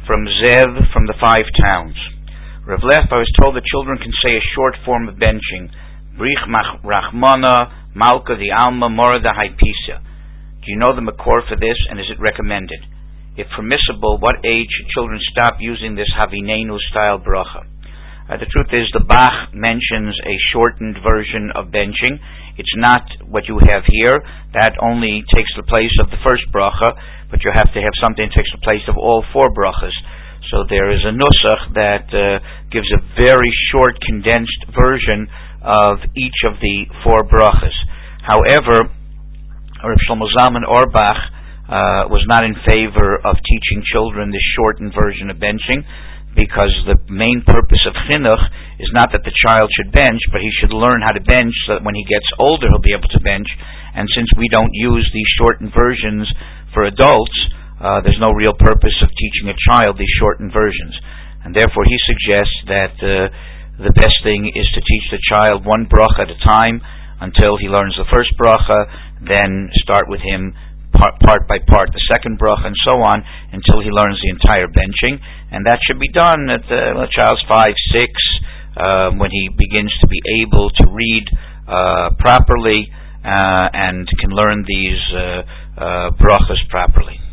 from Zev from the 5 towns. Rav Leff, I was told that children can say a short form of benching. Brich Rachmana, Malka the Alma, Mora the Haipisa. Do you know the makor for this, and is it recommended? If permissible, what age should children stop using this Havinenu style bracha? The truth is, the Bach mentions a shortened version of benching. It's not what you have here. That only takes the place of the first bracha, but you have to have something that takes the place of all 4 brachas. So there is a nusach that gives a very short, condensed version of each of the 4 brachas. However, Rav Shlomo Zalman Auerbach was not in favor of teaching children this shortened version of benching, because the main purpose of chinuch is not that the child should bench, but he should learn how to bench so that when he gets older he'll be able to bench. And since we don't use these shortened versions for adults, there's no real purpose of teaching a child these shortened versions. And therefore he suggests that the best thing is to teach the child 1 bracha at a time until he learns the first bracha, then start with him part by part the second bracha, and so on until he learns the entire benching. And that should be done at the child's 5, 6, when he begins to be able to read properly and can learn these brachas properly.